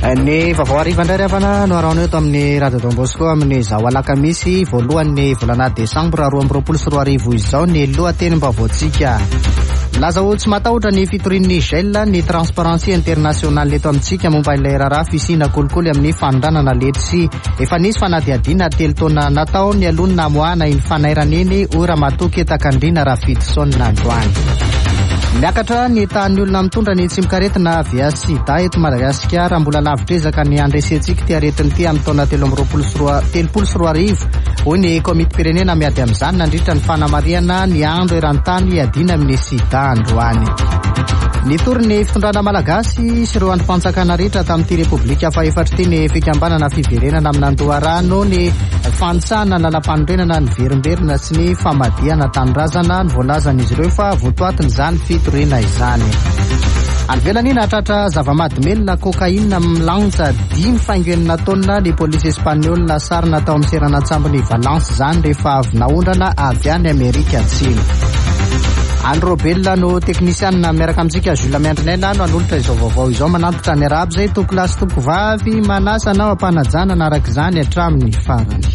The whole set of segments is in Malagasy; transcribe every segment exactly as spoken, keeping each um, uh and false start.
Ny vaovao hariva indray ravana no araona eto amin'ny Radio Don Bosco amin'ny zao alakamisy voalohan'ny volana desambra roa amby roapolo sy roa arivo izao ny lohatenim-baovaontsika. Laza olo tsy matahotra ny fitorian'ny Gel ny Transparency International eto amintsika momba ilay raharaha fisina kolikoly amin'ny fanondranana letsi. Efa nisy fanadihadiana telo taona natao ny alony namoahana iny fanairaneny ora matoky etakandrina Rafidson Androany. Miakatra ny tahan'ny olona mitondra ny tsimikaretina via sida eto Madagasikara mbola lavitrezaka ny andresentsika ty aretiny ty amin'ny taona telo amby roapolo sy roa telopolo sy roa arivo. Hoy ny komity pirenena miady amin'izany nandritra ny fanamariana ny andro eran-tany iadina amin'ny sida androany. Nitory ny fitondrana malagasy sy ireo androm-panjakana rehetra tamin'ity repoblika fahefatry ty ny fikambanana fiverenana amin'Andoharano ny fanitsahana lalam-panorenana ny verimberina sy ny famadihana tanorazana ny voalazan'izy ireo fa votoatiny izany fitoriana izany. Anvelany nahatratra zava-mahadomelina kokaina milanja dimy faingo enina taona ny polisy espaniola sary natao amin'ny seranantsambony Valence izany rehefa avy naondrana avy any Amerika Atsimo. Andro Bella no teknisianina miaraka amintsika Jules Miandrinena no anolotra izao vaovao izao manantitra ny arabo zay tokolasy tokovavy manasa nao ampanajana araka izany hatramin'ny farany.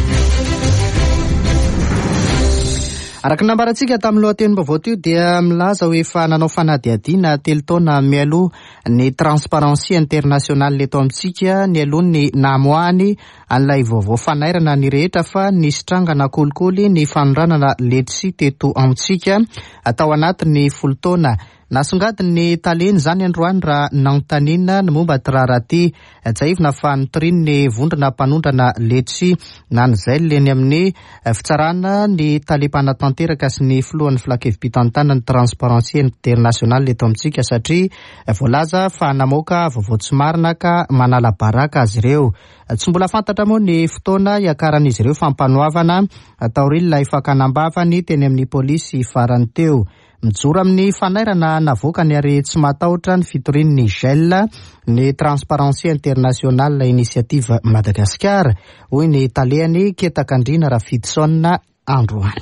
Araka nambarantsika tamin'ny lohatenim-baovao teo dia milaza hoe efa nanao fanadihadiana telo taona mialoha ny Transparency International eto amintsika ny alohany namoahany an'ilay vaovao fanairana ny rehetra fa nisitrangana kolikoly ny fanondranana letsi teto amintsika atao anatin'ny folo taona. Nasongadiny taleny zany androany raha nanontaniana ny momba tiraraty jaivina fa nitoriny ny vondrona mpanondrana letsi na nizay leny amin'ny fitsarana ny talepana tanteraka sy ny filohan'ny filakevi-pitantanana ny Transparency International eto amintsika satria voalaza fa namoaka vaovao tsy marina ka manala baraka azy ireo. Tsy mbola fantatra moa ny fotoana iakaran'izy ireo fampanoavana taorilona ifakanambavany teny amin'ny polisy farany teo. Mijoro amin'ny fanairana navoaka ny ary tsy matahotra ny fitorian'ny Gel ny Transparency International Initiative Madagasikara hoy ny talehany ketakandrina Rafidson Androany.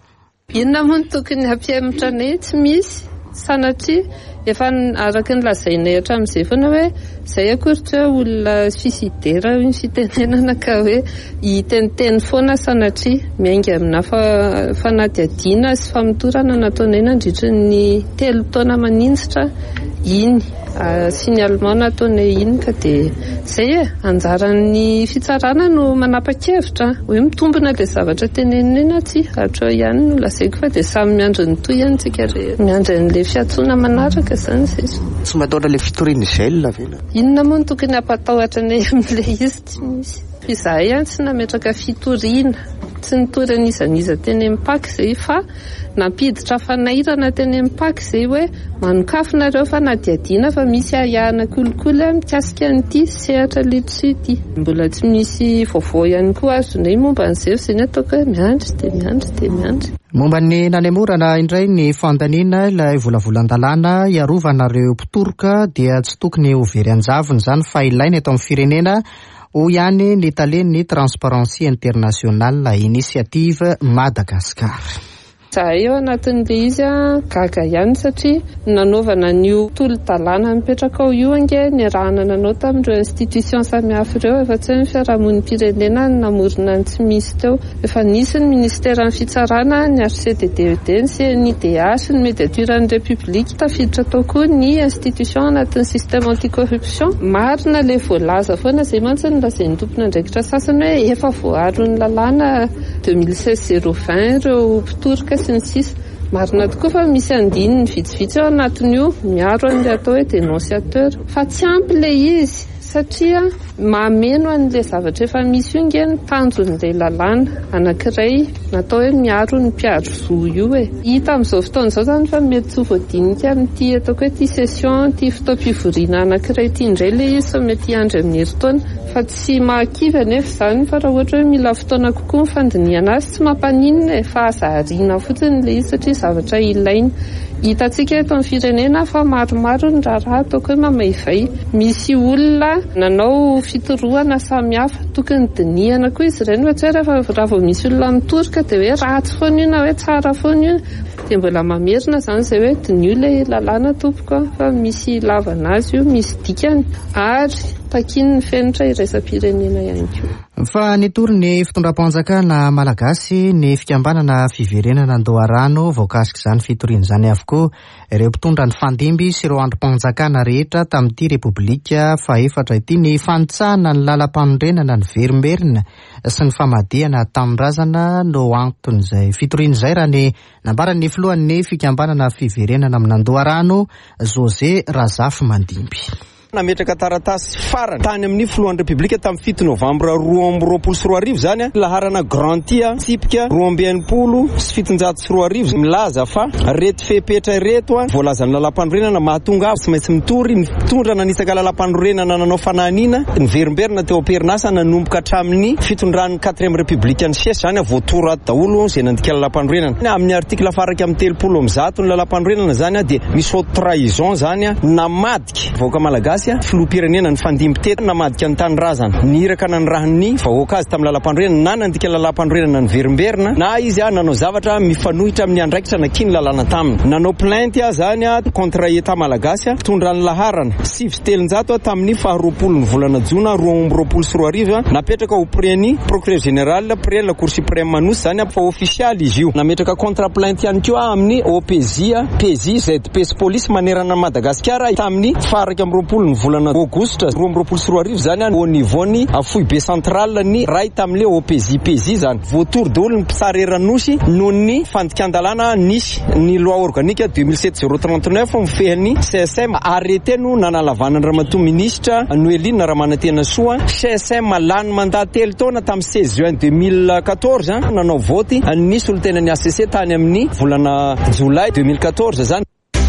Inona moa no tokony hampiamatra anay tsy misy sanatria efa araka ny lazainay hatramin'izay foana hoe izay akory hoe olona fisidera ny fitenenana ka hoe hiteniteny foana sanatria miainga amina fanadihadiana sy famotorana nataonay nandritra ny telo taona maninjitra iny signalement nataonay iny ka dia izay e anjaran'ny fitsarana no manapa-kevitra hoe mitombina ilay zavatra tenenina tsy hatro ihany no lazaiko fa dia samy miandry ny toy ihany tsika rehetra miandry an'ilay fiatsoana manaraka izany izay. Tsy matahotra ilay fitorian'ny Gel vena. Inona moa no tokony hampatahotra anay amin'ilay izy tsy misy. Izahay ihany tsy nametraka fitoriana tsy nitory an'izaniza teny amin'ny paky izay fa nampiditra fanairana teny amin'ny paky izay hoe manokafona fa nadiadiana fa misy ahihana kolikoly mikasika an'ity sehatra letsi ity. Mbola tsy misy vaovao ihany koa azonay momba an'izay izay ny ataoko hoe miandry dia miandry dia miandry. Momba ny nanemorana indray ny fandaniana ilay volavolan-dalàna iarovana ireo mpitoroka dia tsy tokony ho very anjavony izany fa ilaina eto amin'ny firenena ho ihany ny taleny Transparency International Initiative Madagasikara. Zahay eo anatin'ilay izy gaga ihany satria nanaovana nio tolo-dalàna mipetraka ao io ange ny rahana nanao tamin'ireo institution samihafa ireo efa tsy ny fiarahamon'ny pirenena ny namorona ny tsy misy teo. Efa nisy ny ministera ny fitsarana ny H C D D E D ny C N I D H ny mediaturan'ny République tafiditra tao koa ny institution anatin'ny système anticorruption. Marina ilay voalaza foana izay mantsy ny lazain'ny tompon'andraikitra sasany hoe efa voaro ny lalàna deux mille seize zéro vingt ireo mpitoroka sy ny sisa. Marina tokoa fa misy andininy vitsivitsy ao anatin'io miaro an'ilay atao hoe dénonciateur fa tsy ampy ilay izy satria mameno an'ilay zavatra efa misy io nge ny tanjon'ilay lalàna anankiray natao hoe miaro ny mpiaro zo io e. Hita amin'izao fotoana izao zany fa mety tsy voadinika amin'ity ataoko hoe ty session ty fotoam-pivoriana anankiray ty indray ilay izy fa mety hiandry amin'ny herintaona fa tsy mahakivy anefa izany fa raha ohatra hoe mila fotoana kokoa ny fandiniana azy tsy mampaninina e fa azahariana fotsiny ilay izy satria zavatra ilaina. Hitantsika eto amin'ny firenena fa maromaro ny raharaha ataoko hoe mamaivay. Misy olona nanao fitorohana samihafa tokony dinihana koa izy ireny fa tsy hoe raha vao misy olona mitoroka dia hoe ratsy foana io na hoe tsara foana io dia mbola mamerina izany izay hoe dinio ilay lalàna tompoko fa misy lavana azy io, misy dikany ary takin'ny fenitra iraisam-pirenena ihany koa. Fa nitory ny fitondram-panjakana malagasy ny fikambanana fiverenana Andoharano voakasika izany fitoriana izany avokoa ireo mpitondra ny fandimby sy ireo androm-panjakana rehetra tamin'ity repoblika fa efatra ity ny fanitsahana ny lalam-panorenana ny verimberina sy ny famadihana tamin'ny razana no anton'izay fitoriana izay raha ny nambaran'ny filohan'ny fikambanana fiverenana amin'ny Andoharano José Razafy Mandimby. Nametraka taratasy farany tany amin'ny filohan'ny repoblika tamin'ny fito novambra roa amby roapolo sy roa arivo zany laharana Grantia tsipika roa amby enimpolo sy fitonjato sy roa arivo milaza fa reto fepetra reto a voalazan'ny lalam-panorenana mahatonga tsy maintsy mitory ny mpitondra nanisaka lalam-panorenana nanao fanahiniana ny verimberina teo am-perinasa nanomboka hatramin'ny fitondran'ny quatrième république ny siège zany voatora daholo izay nandika lalam-panorenana amin'ny artikla faraka amin'ny telopolo amby zato ny lalam-panorenana zany dia misy haute trahison zany namadika vahoaka malagasy filoham-pirenena ny fandimby teto namadika ny tany razana niraka nanirahany vahoaka azy tamin'ny lalam-panorenana na nandika lalam-panorenana ny verimberina na izy a nanao zavatra mifanohitra amin'ny andraikitra nakiny lalàna taminy nanao plainte a zany a contre eta malagasy fitondran'ny laharana sivy sy telonjato tamin'ny faharoapolo ny volana jona roa amby roapolo sy roa arivo napetraka ho preny procureur général preny la cour suprême manosy zany fa officialy izy io nametraka contre plainte ihany koa amin'ny O P J P J Z P S police manerana Madagasikara tamin'ny faraka amby roapolo volana aogositra roa amby roapolo sy roa arivo zany au niveau ny foy be central ny ray tamin'le O P J P J zany voatory daholo ny mpisareran'osy noho ny fandikan-dalàna nisy ny loi organique deux mille sept zéro trente-neuf mifehan'ny C S M arrêté no nanalavanany ramatoa ministre Noeline Ramanantena Soa C S M lany mandat telo taona tamin'ny seize juin deux mille quatorze nanao voty nisy olo-tenan'ny A C C tany amin'ny volana jolay deux mille quatorze zany.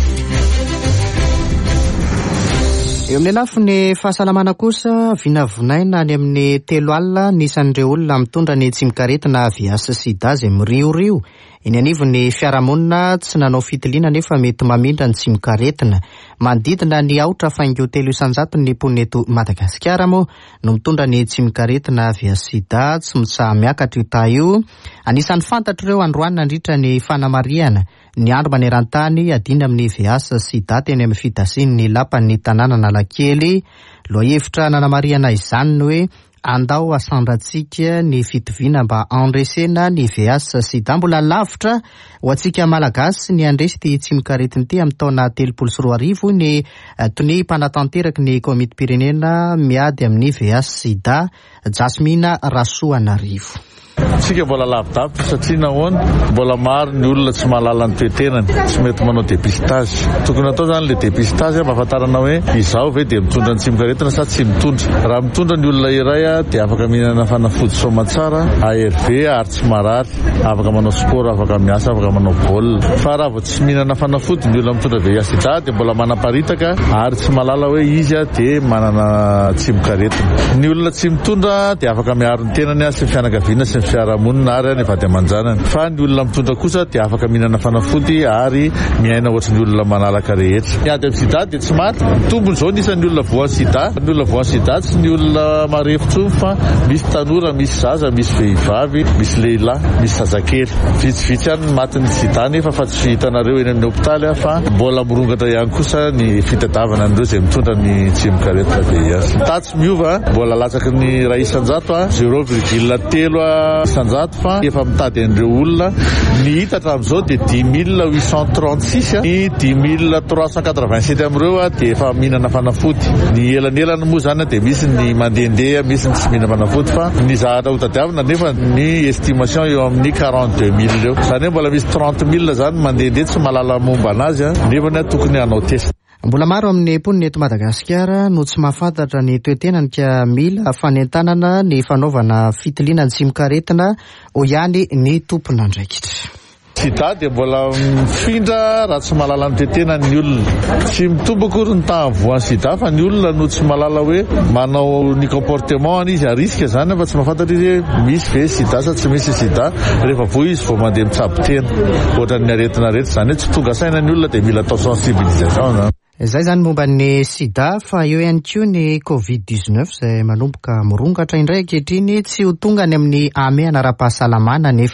Eo amin'ny lafiny fahasalamana kosa vinavinaina any amin'ny telo alina nisan'ireo olona mitondra ny tsimikaretina viasy sida izay miriorio eny anivon'ny fiarahamonina tsy nanao fitiliana nefa mety mamindra ny tsimikaretina manodidina ny aotra faingo telo isanjato ny mponina Madagasikara moa no mitondra ny tsimikaretina viasy sida tsy mitsaha miakatra io ta io anisan'ny fantatro ireo androany nandritra ny fanamariana ny andro maneran-tany adina amin'ny viasy sida teny amin'ny fidasian'ny lapan'ny tanàna Analakely lohahevitra nanamariana izany ny hoe andao asandratsika ny fitoviana mba andresena ny viasy sida mbola lavitra ho antsika malagasy ny andresy ty tsimikaretiny ty amin'ny taona telopolo sy roa arivo ny tony mpanatanteraka ny komity pirenena miady amin'ny viasy sida Jasmina Rasoanarivo. Tsika mbola lavidavitra satria nahoana mbola maro ny olona tsy mahalala ny toetenany tsy mety manao dépistage tokony atao zany le dépistage mba ahafantarana hoe izao ve dia mitondra ny tsimikaretina sa tsy mitondra raha mitondra ny olona iray dia afaka mihinana fanafody somatsara A R V ary tsy marary afaka manao sport afaka miasa afaka manao baolina fa raha vao tsy mihinana fanafody ny olona mitondra V I H sida dia mbola manaparitaka ary tsy malala hoe izy dia manana tsimikaretina ny olona tsy mitondra dia afaka miaro ny tenany sy fianakaviana sy fiarahamonina ary any vady aman-janany fa ny olona mitondra kosa dia afaka mihinana fanafody ary miaina ohatry ny olona manalaka rehetra miady amin'ny sida dia tsy maty tombony izao nisan'ny olona voan'ny sida ny olona voan'ny sida tsy ny olona marefo fa misy tanora misy zaza misy vehivavy misy lehilahy misy zazakely vitsivitsy ihany ny matin'ny sida nefa fa tsy hitanareo eny amin'ny hopitaly fa mbola mirongatra ihany kosa ny fitadiavana an'ireo izay mitondra ny tsimikaretina V I H tatsy miova mbola latsaky ny ray isanjato zéro virgule telo isanjato fa efa mitady an'ireo olona ny hita hatramin'izao dia dix mille huit cent trente-six ny dix mille trois cent quatre-vingt-sept amin'ireo dia efa mihinana fanafody ny elanelany moa zany dia misy ny mandehandeha misy ny tsy mihinana fanafody fa ny zahatra ho tadiavina nefa ny estimation eo amin'ny quarante-deux mille eo zany hoe mbola misy trente mille zany mandehandeha tsy mahalala momba anazy nefa ny tokony hanao test. Mbola maro amin'ny mponina eto Madagasikara no tsy mahafantatra ny toetenany ka mila fanentanana ny fanaovana fitiliana ny tsimikaretina ho ihany ny tompon'andraikitra. Sida dia mbola mifindra raha tsy mahalala ny toetenany olona tsy mitombo akory ny tahan'ny sida fa ny olona no tsy mahalala hoe manao ny comportement izy ariska zany fa tsy mahafantatra izy hoe misy ve sida sa tsy misy sida rehefa vo izy vao mandeha mitsabo-tena ohatran'ny aretina rehetra zany hoe tsy tonga saina ny olona dia mila atao sensibilisation zany. Izay zany momba ny sida fa eo ihany koa ny covid dix-neuf izay manomboka mirongatra indray ankehitriny tsy ho tonga any amin'ny ame anara-pahasalamana nefa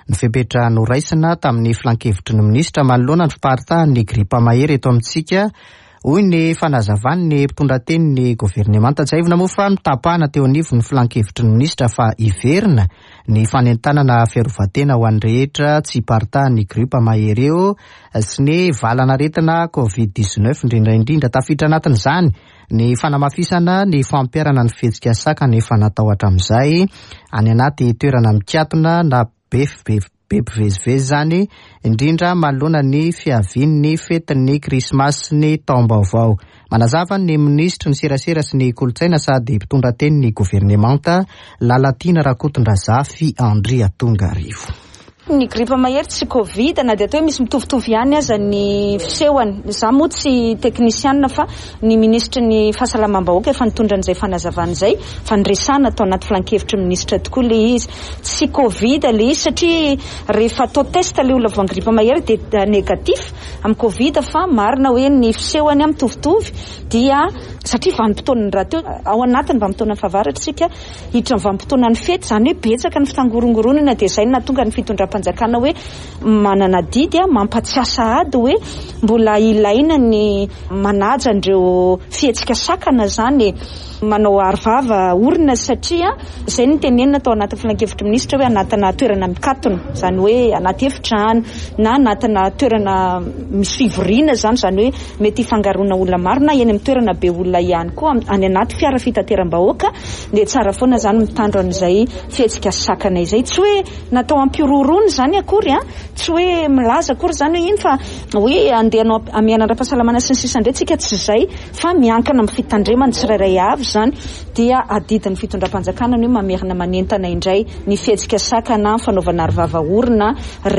ny fepetra noraisina tamin'ny filankevitry ny minisitra manoloana ny fiparitahan'ny gripa mahery eto amintsika. Hoy ny fanazavany ny mpitondra teny ny governemanta Jaivona moa fa mitapahana teo anivony filankevitry ny minisitra fa iverina ny fanentanana fiarovatena ho an'ny rehetra tsy hiparitahan'ny gripa mahery eo sy ny valanaretina covid dix-neuf indrindraindrindra tafiditra anatin'izany ny fanamafisana ny fampiarana ny fihetsika saka nefa natao hatramin'izay any anaty toerana mikatona na befbef be mpivezivezy zany indrindra manoloana ny fiavian'ny fetin'ny krismasy ny taom-baovao. Manazava ny ministra ny serasera sy ny kolotsaina sady mpitondra teny ny governemanta Lalatina Rakotondrazafy Andria Tongarivo. Ny gripa mahery tsy covid na dia atao hoe misy mitovitovy ihany aza ny fisehony. Za moa tsy teknisianina fa ny ministra ny fahasalamam-bahoaka efa nitondra an'izay fanazavana izay fa niresana atao anaty filankevitry ministra tokoa le izy. Tsy covid le izy satria rehefa atao test le olona voan'ny gripa mahery dia negatif amin'ny covid fa marina hoe ny fisehony amin'ny mitovitovy dia satria vanim-potoana ny raha teo ao anatiny vanim-potoana favaratritsika hiditra ny vanim-potoana ny fety zany hoe betsaka ny fitangorongoronana dia izay nahatonga ny fitondram-panjakana hoe manana didy mampatsiasa ady hoe mbola ilaina ny manaja andreo fihetsika sakana zany manao arivava orina satria izay ny tenenina atao anaty filankevitry ministra hoe anatina toerana mikatona zany hoe anaty efitrano na anatina toerana misy fivoriana zany zany hoe mety hifangaroana olona maro na eny amin'ny toerana be olona ihany koa any anaty fiara fitateram-bahoaka dia tsara foana zany mitandro an'izay fihetsika sakana izay tsy hoe natao ampirorony zany akory a tsy hoe milaza akory zany hoe iny fa hoe andehanao amianandra-pahasalamana sy ny sisa indray tsika tsy izay fa miankana amin'ny fitandremana tsirairay avy zany dia adidin'ny fitondram-panjakana hoe mamerina manentana indray ny fihetsika sakana fanaovana arivava orina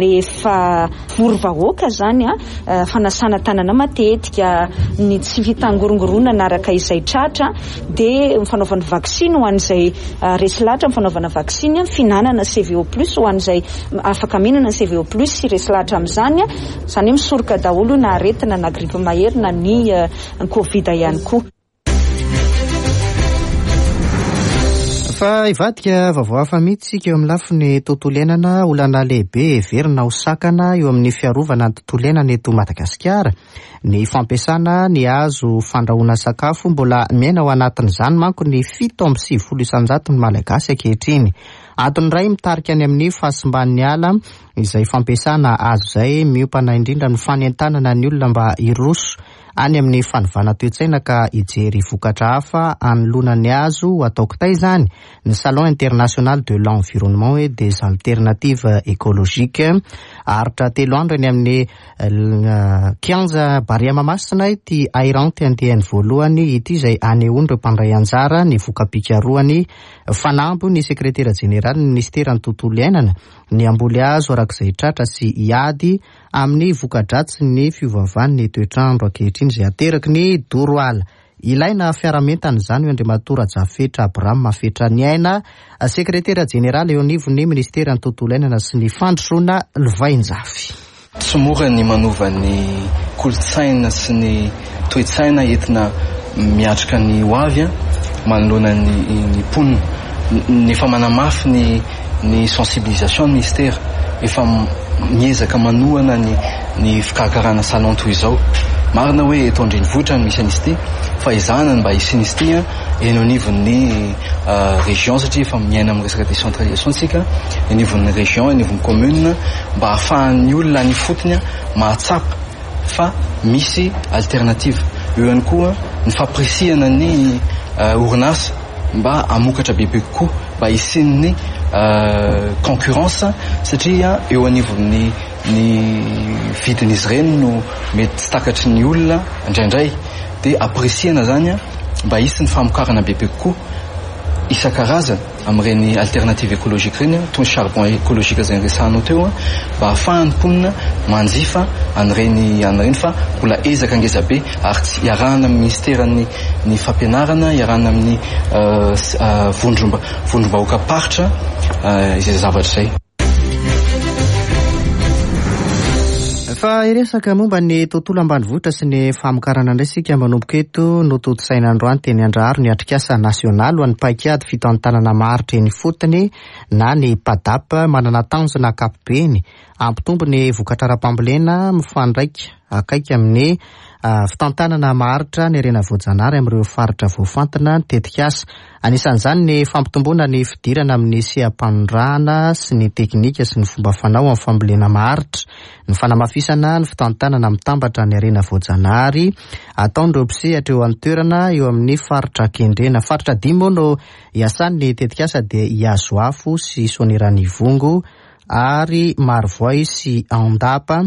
rehefa vory-vahoaka zany a fanasana tanana matetika ny tsy fitangorongorona araka izay tratra dia fanaovana vaksiny ho an'izay resy lahatra fanaovana vaksiny finanana C V O plus ho an'izay afaka minana C V O plus sy resy lahatra amin'izany zany misoroka daholo na aretina na gripa mahery na ny covid ihany koa. Fa ivadika vaovao hafa mihitsika eo amin'ny lafiny tontolo iainana olana lehibe everina ho sakana eo amin'ny fiarovana ny tontolo iainana eto Madagasikara. Ny fampiasana ny hazo fandrahoana sakafo mbola miaina ao anatin'izany manko ny fito amby sivifolo isanjato ny malagasy ankehitriny. Antony iray mitarika any amin'ny fahasimban'ny ala izay fampiasana hazo izay miompana indrindra ny fanentanana ny olona mba hiroso any amin'ny fanovana toe-tsaina ka hijery vokatra hafa anoloana ny hazo atao kitay izany ny Salon International de l'Environnement et des Alternatives Écologiques. Aritra telo andro eny amin'ny kianja Baria Mamasina ity airanty andehany voalohany ity izay anehoany ireo mpandray anjara ny vokapikaroany fanambo ny sekretera jeneraly ny ministera ny tontolo iainana ny amboly hazo arak'izay tratra sy hiady amin'ny voka-dratsy ny fiovavan'ny toetrandro ankehitriny izay ateraky ny doro ala. Ilaina fiaramentana izany eo Andriamatora Jafetra Abraham Mafetra ny aina sekretera jeneraly eo anivon'ny ministera ny tontolo iainana sy ny fandrosoana Lovainjafy. Tsy mora ny manova ny kolotsaina sy ny toe-tsaina entina miatrika ny hoavy manoloana ny mponina nefa manamafy ny ny sensibilisation ministère efa miezaka manohana ny ny fikarakarana salon toy izao. Marina hoe eto andrenivohitra misy anisy ity fa izahana mba hisinisy ity eny anivon'ny région satria efa miaina amin'ny resaka décentralisation tsika anivon'ny région anivon'ny commune mba ahafahan'ny olona ny fotony mahatsapa fa misy alternative. Eo ihany koa ny fampirisihana ny orinasa mba amokatra bebe kokoa mba hisin'ny concurrence satria eo anivon'ny ny vidin'izy ireny no mety tsy takatry ny olona indraindray dia aprisihana zany mba hisy ny famokarana bebe kokoa isan-karazana amin'ireny alternative écologique ireny toy ny charbon écologique izay resahanao teo mba ahafahan'ny mponina manjifa an'ireny an'ireny fa mbola ezaka angeza be ary tsy iarahana amin'ny ministerany ny fampianarana iarahana amin'ny vondrom-bahoaka paritra izay zavatra izay. Fa Rehefa iresaka momba ny tontolo ambanivohitra sy ny famokarana indray sika manomboka eto no toto-tsaina androany teny Andraro ny atrikasa nasionaly ho an'ny paikady fito antanana maharitra eny fotony na ny padapa manana tanjona ankapobeny ampitombo ny vokatra ara-pambolena mifandraika akaiky amin'ny fitantanana maharitra ny arena voajanahary amin'ireo faritra voafantina tetikasa. Anisan'izany ny fampitomboana ny fidirana amin'ny seha-panondrahana sy ny teknika sy ny fomba fanao amin'ny fambolena maharitra, ny fanamafisana ny fitantanana mitambatra ny arena voajanahary ataon'ireo mpisehatra eo amin'ny toerana eo amin'ny faritra kendrena. Faritra dimy moa no iasan'ny tetikasa dia Iazoafo sy Soanieranivongo ary Marovoay sy Andapa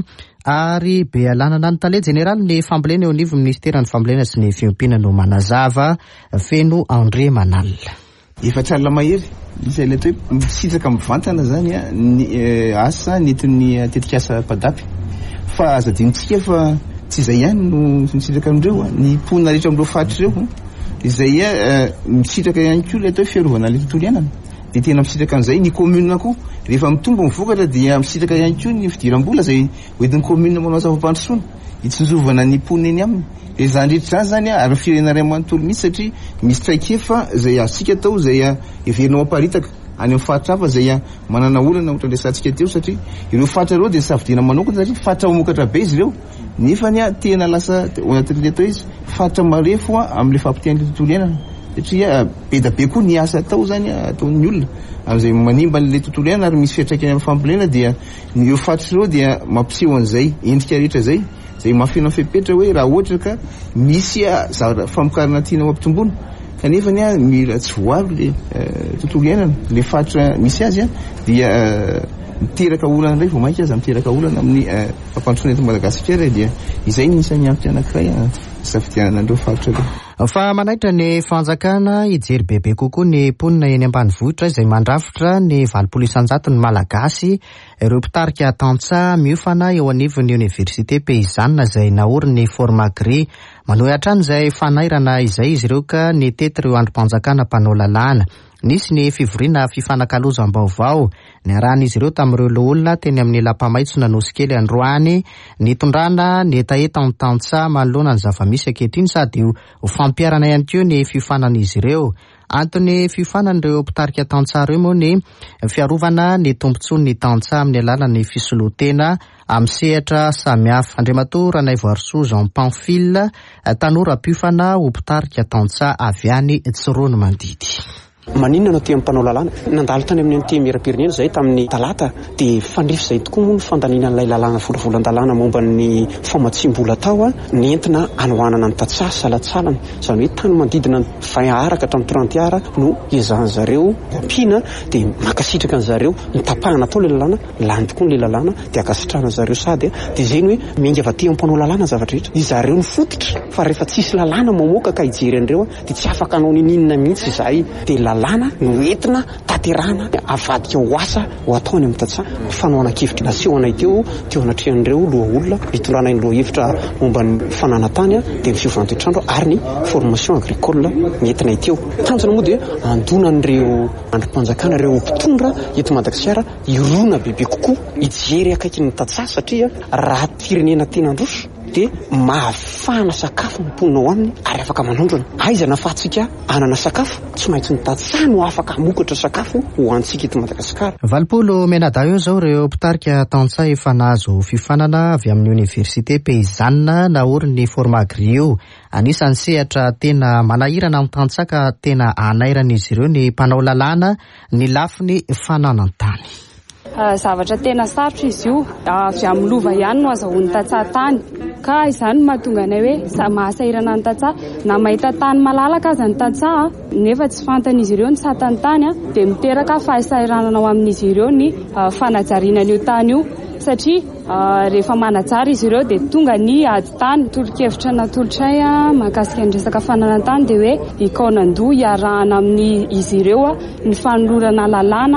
ary Bealanana. Ny tale jeneraly ny fambolena eo anivon'ny ministeran'ny fambolena sy ny fiompiana no manazava feno André Manalina. Efa tralala mahery izay le toe misitraka mivantana zany a ny asa nentin'ny tetikasa padapy fa aza dinitsika fa tsy izay ihany no misitraka amindreo ny mponina rehetra amindreo faritra ireo izay a misitraka ihany koa le toe fiarovana le tontolo iainana dia tena misitraka an'izay ny commune koa rehefa mitombo mivokatra dia misitraka ihany koa ny fidiram-bola izay hoentin'ny commune manao asa fampandrosoana hitsinjovana ny mponina eny aminy. Dia izany rehetra zany a ary firenena ray manontolo misy satria misy traikefa izay asika tao izay heverinao aparitaka any amin'ny faritra hafa izay manana olana ohatra resantsika teo satria ireo faritra ireo dia safidiana manokana satria faritra mamokatra be izy ireo nefany a tena lasa anatin'le atao izy faritra marefo amin'le fampitian'le tontolo iainana satria be da be koa ny asa tao zany ataon'ny olona amin'izay manimba n'le tontolo iainana ary misy fiantraikany amin'ny fambolena dia ireo faritra ireo dia mampiseho an'izay endrika rehetra zay zay mafina fepetra hoe raha ohatra ka misy famokarana tiana mampitomboana kanefa ny a mila tsy voavy le tontolo iainana le faritra misy azy a dia miteraka olana indray vao mainka aza miteraka olana amin'ny fampandrosoana eto Madagasikara dia izay ny isan'ny ampy anankiray safidianana andreo faritra ireo. Fa manaitra ny fanjakana hijery bebe kokoa ny mponina eny ambanivohitra izay mandrafitra ny valopolo isanjato ny malagasy ireo mpitarika tantsaha miofana eo anivon'ny Université Paysanne izay naoriny Formagri. Manohy hatrany izay fanairana izay izy ireo ka ny tetra eo androm-panjakana mpanao lalàna. Nisy ny fivoriana fifanankalozam-baovao niarahan'izy ireo tamin'ireo loholona teny amin'ny lapamaitso nanosy androany nitondrana ny etaeta amin'ny tantsaha manoloana ny zava-misy ankehitriny sady ho fampiarana ihany koa ny fifanan'izy ireo. Antony fifanan'ireo mpitarika tantsaha ireo moa ny fiarovana ny tombontsoan'ny tantsaha amin'ny alalan'ny fisolotena amin'ny sehatra samihafa. Andriamatoa Ranaivoarisoa Jean Pamphile tanora mpiofana ho mpitarika tantsaha avy any Tsirony Mandidy. Maninona no tia mpanao lalàna nandalo tany amin'ny anty miram-pirenena zay tamin'ny talata dia fandrify izay tokoa moa ny fandalinan'ilay lalàna volavolan-dalàna momba ny famatsim-bola tao a nentina anohanana ny tantsaha salatsalany izany hoe tany manodidina vingt araka hatramin'ny trente ara no izahan zareo ampiana dia makasitraka ny zareo ny tapahana atao le lalàna lany tokoa ny le lalàna dia akasitrana zareo sady dia izay ny hoe miainga va tia mpanao lalàna zavatra rehetra izy zareo ny fototra fa rehefa tsisy lalàna mamoaka ka hijery an'ireo dia tsy afaka hanao nininona mihitsy izay dia lalàna no entina taterana avadika ho asa ho ataony amin'ny tantsaha fanoana kevitra nasehoana teo teo anatrehan'ireo loha olona nitondrana ny loha hevitra momba ny fananantany dia mifiovana toetrandro ary ny formation agricole nentina teo tanjona moa dia andonan'ireo androm-panjakana ireo mpitondra eto Madagasikara irona bebe kokoa hijery akaiky ny tantsaha satria raha firenena tena androso dia mahafana sakafo mponina ao aminy ary afaka manondrana aiza nafahatsika anana sakafo tsy maintsy ny tantsaha no afaka hamokatra sakafo ho antsika eto Madagasikara. Valopolo menada eo zao ireo mpitarika tantsaha efa nahazo fifanana avy amin'ny Université Paysanne naoriny Formagri io. Anisan'ny sehatra tena manahirana amin'ny tantsaha ka tena anairan'izy ireo ny mpanao lalàna ny lafiny fananantany. Zavatra tena sarotra izy io avy amin'ny lova ihany no azahoan'ny tantsaha tany ka izany mahatonga anay hoe mahasahirana ny tantsaha na mahita tany malalaka aza ny tantsaha nefa tsy fantan'izy ireo ny satany tany dia miteraka fahasahiranana ao amin'izy ireo ny fanajariana an'io tany io satria rehefa manajary izy ireo dia tonga ny ady tany tolo-kevitra natolotra mahakasika ny resaka fananantany dia hoe ikaonandoha iarahana amin'ny izy ireo ny fanolorana lalàna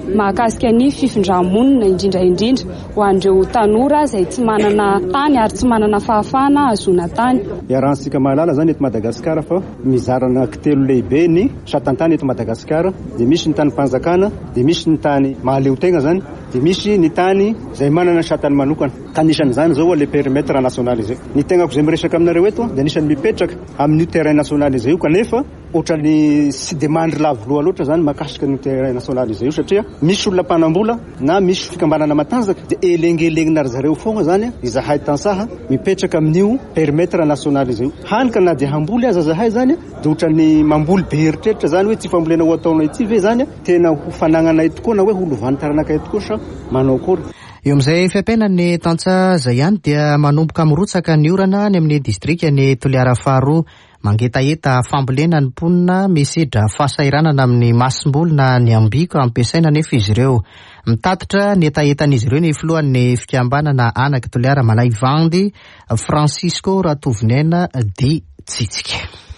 mahakasika ny fifindra-monina indrindraindrindra ho an'ireo tanora izay tsy manana tany ary tsy manana fahafahana azona tany. Iarahantsika mahalala zany eto Madagasikara fa mizarana kitelo lehibe ny satantany eto Madagasikara, dia misy ny tany fanjakana, dia misy ny tany mahaleo-tegna zany, dia misy ny tany izay manana satany manokana. Ka anisan'izany zao le périmètre national izay. Ny tegnako izay miresaka aminareo eto dia anisan'ny mipetraka amin'io terrain national izay io, kanefa ohatrany tsy dia mandry lavoloa loatra zany makasika ny terrain national izay io, satria misy olona mpanambola na misy fikambanana matanjaka dia elengelenina ry zareo foana zany izahay tansaha mipetraka amin'io périmètre national izay io. Hanika na dia hamboly aza zahay zany dia ohatrany mamboly be eritreritra zany hoe tsy fambolena ho ataonay ity ve zany tena ho fanagnanay tokoa na hoe ho lovany taranakay tokoa sa manao akory. Eo amin'izay fiampianany tantsa zay ihany dia manomboka mirotsaka ny orana ny amin'ny distrika ny Toliara faharoa mangetaeta fambolena ny mponina misidra fahasairanana amin'ny masimboly na ny ambiko ampiasaina nefa izy ireo. Mitatitra ny etaetan'izy ireo ny filohan'ny fikambanana anaky Toliara Malay Vandy Francisco Ratovinena Di Tsitsika.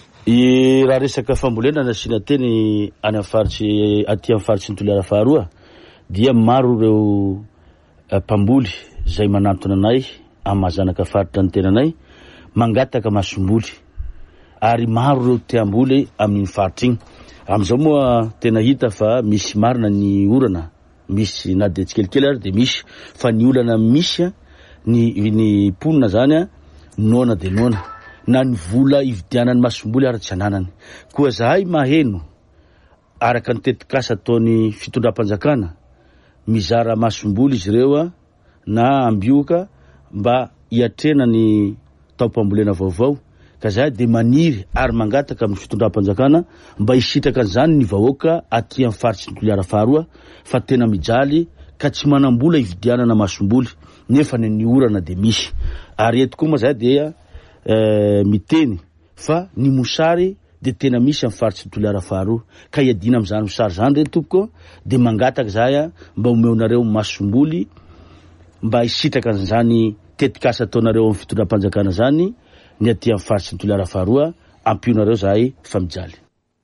I raha resaka fambolena nasiana teny any amin'ny faritsy aty amin'ny faritsy ny Toliara faharoa dia maro ireo mpamboly izay manantona anay amin'ny mahazanaka faritra ny tenanay mangataka masomboly, ary maro ireo teamboly amin'ny faritra igny. Amin'izao moa tena hita fa misy marina ny orana, misy na dia tsikelikely ary dia misy fa ny olana misy ny ny mponina zany noana dia noana na ny vola ividianany masomboly ary tsy ananany. Koa zahay maheno araka ny tetikasa ataony fitondram-panjakana mizara masomboly izy ireo na ambioka mba hiatrena ny taopambolena vaovao, ka zahay dia maniry ary mangataka amin'ny fitondram-panjakana mba hisitraka an'izany ny vahoaka aty amin'ny faritsy ny Toliara faharoa fa tena mijaly ka tsy manambola hividianana masomboly nefa ny orana dia misy. Ary eto koa moa zahay dia e, miteny fa ny mosary dia tena misy amin'ny faritsy ny Toliara faharoa, ka hiadina amin'izany mosary zany re tompoko dia mangataka zahay mba omeonareo masomboly mba hisitraka an'izany tetikasa ataonareo amin'ny fitondram-panjakana zany ny aty amin'ny faritsy ny Toliara faharoa, ampionareo zahay fa mijaly.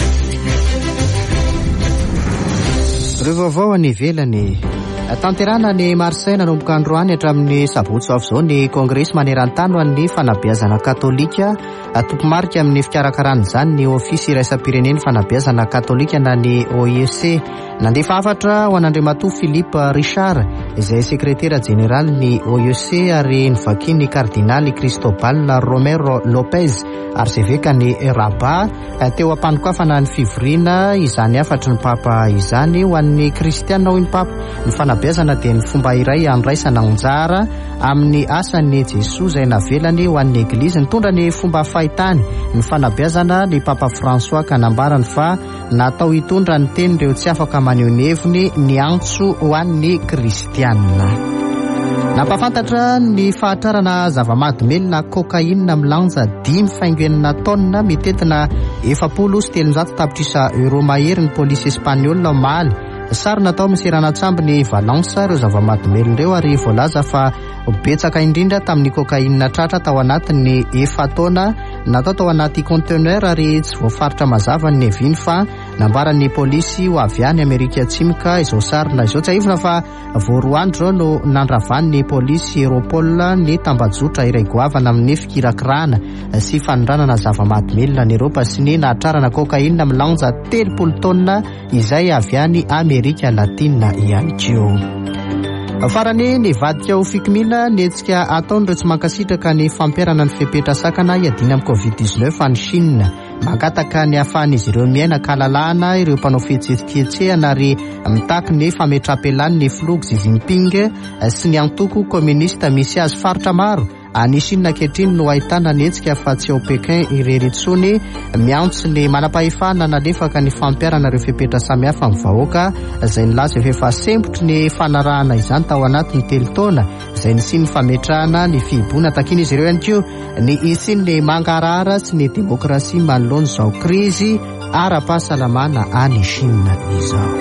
Ireo vaovao any ivelany. Tanterana ny Marseille nanomboka androany hatramin'ny sabotsy avy izao ny kongresy maneran-tany ho an'ny fanabeazana katolika. Tompomarika amin'ny fikarakarana izany ny ofisy iraisam-pireneny fanabeazana katolika na ny O I C. Nandefa hafatra ho an'Andriamatoa Philippe Richard izay sekretera jeneraly ny O I C ary nivakiany ny kardinaly Cristobal Romero Lopez arseveka ny Rabat teo ampanokafana ny fivoriana izany hafatry ny papa izany ho an'ny kristiana hoy ny papa. Ny fanabeazana dia ny fomba iray andraisana anjara amin'ny asan'ny Jesosy izay navelany ho an'ny eglizy nitondra ny fomba fahitany. Ny fanabeazana ny papa François ka nambarany fa natao hitondra ny teny ireo tsy afaka maneho ny heviny ny antso ho an'ny kristianina. Nampafantatra ny fahatrarana zava-mahadomelina kokaina milanja dimy faingo enina taonina mitetina efapolo sy telonjato tapitrisa euro mahery ny polisy espaniola omaly. Sary natao miseranatsamby ny Valence ireo zava-mahadomelina ireo ary voalaza fa betsaka indrindra tamin'ny kokaina tratra tao anatin'ny efa-taona natao tao anaty conteneur ary tsy voafaritra mazava ny neviny fa nambaran'ny polisy ho avy any Amerika Atsimoka izao sarina izao. Tsy aivona fa voaroandro no nandravan'ny polisy Europol ny tambajotra iray goavana amin'ny fikirakirana sy fanondranana zava-mahadomelina ny Europa sy ny nahatrarana kokaina milanja telopolo taonina izay avy any Amerika Latina ihany koa. Farany ny vadika ho fikimila netsika ataon'ireo tsy mankasitraka ny fampiarana ny fepetra sakana hiadina amin'ny covid dix-neuf any Chine. Mangataka ny ahafahan'izy ireo miaina kahalalahana ireo mpanao fihetseketsehana ary mitaky ny fametrapelan'ny ny Xi Jinping sy ny antoko komunista misy azy faritra maro any Chine ankehitriny no ahitana netsika fa tsy ao Pekin irery intsony miantso ny manam-pahefana nalefaka ny fampiarana ireo fepetra samihafa amin'ny vahoaka izay nilaza efa sempotry ny fanarahana izany tao anatin'ny telo taona izay nisy ny fametrahana ny fihiboana takiny izy ireo ihany koa ny isiny ny mangarara sy ny demokrasia manoloana izao krizy ara-pahasalamana any Chine izao.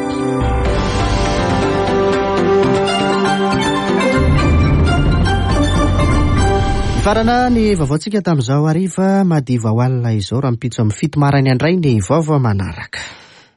Farana ny vaovaontsika tamin'izao hariva madiva ho alina izao raha mipitso amin'ny fito marany andray ny vaovao manaraka.